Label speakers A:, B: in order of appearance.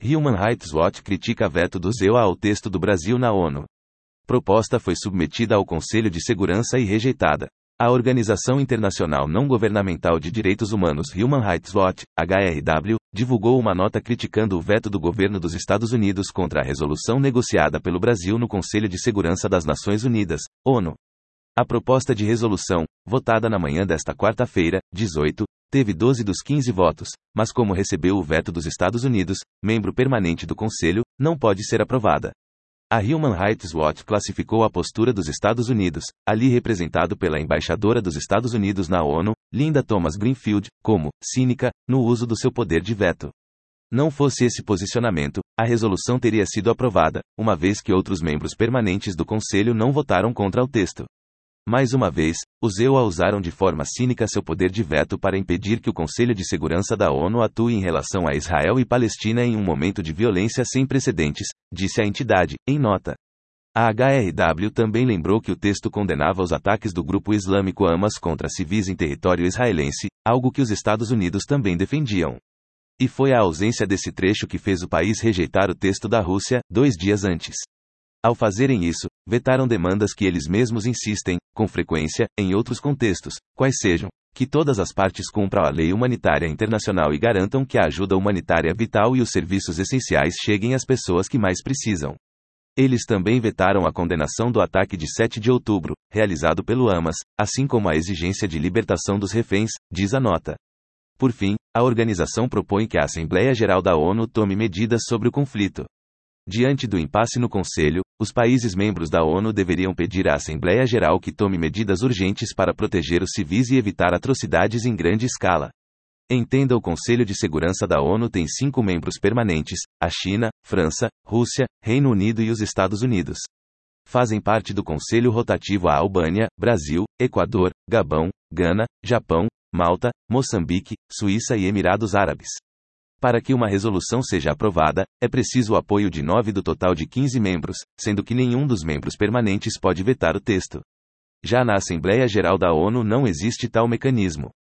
A: Human Rights Watch critica veto do ZEUA ao texto do Brasil na ONU. Proposta foi submetida ao Conselho de Segurança e rejeitada. A Organização Internacional Não Governamental de Direitos Humanos Human Rights Watch, HRW, divulgou uma nota criticando o veto do governo dos Estados Unidos contra a resolução negociada pelo Brasil no Conselho de Segurança das Nações Unidas, ONU. A proposta de resolução, votada na manhã desta quarta-feira, 18, teve 12 dos 15 votos, mas como recebeu o veto dos Estados Unidos, membro permanente do Conselho, não pode ser aprovada. A Human Rights Watch classificou a postura dos Estados Unidos, ali representado pela embaixadora dos Estados Unidos na ONU, Linda Thomas-Greenfield, como cínica no uso do seu poder de veto. Não fosse esse posicionamento, a resolução teria sido aprovada, uma vez que outros membros permanentes do Conselho não votaram contra o texto. Mais uma vez, os EUA usaram de forma cínica seu poder de veto para impedir que o Conselho de Segurança da ONU atue em relação a Israel e Palestina em um momento de violência sem precedentes, disse a entidade, em nota. A HRW também lembrou que o texto condenava os ataques do grupo islâmico Hamas contra civis em território israelense, algo que os Estados Unidos também defendiam. E foi a ausência desse trecho que fez o país rejeitar o texto da Rússia, 2 dias antes. Ao fazerem isso, vetaram demandas que eles mesmos insistem, com frequência, em outros contextos, quais sejam, que todas as partes cumpram a lei humanitária internacional e garantam que a ajuda humanitária vital e os serviços essenciais cheguem às pessoas que mais precisam. Eles também vetaram a condenação do ataque de 7 de outubro, realizado pelo Hamas, assim como a exigência de libertação dos reféns, diz a nota. Por fim, a organização propõe que a Assembleia Geral da ONU tome medidas sobre o conflito. Diante do impasse no Conselho, os países membros da ONU deveriam pedir à Assembleia Geral que tome medidas urgentes para proteger os civis e evitar atrocidades em grande escala. Entenda, o Conselho de Segurança da ONU tem 5 membros permanentes: a China, França, Rússia, Reino Unido e os Estados Unidos. Fazem parte do Conselho rotativo a Albânia, Brasil, Equador, Gabão, Gana, Japão, Malta, Moçambique, Suíça e Emirados Árabes. Para que uma resolução seja aprovada, é preciso o apoio de 9 do total de 15 membros, sendo que nenhum dos membros permanentes pode vetar o texto. Já na Assembleia Geral da ONU não existe tal mecanismo.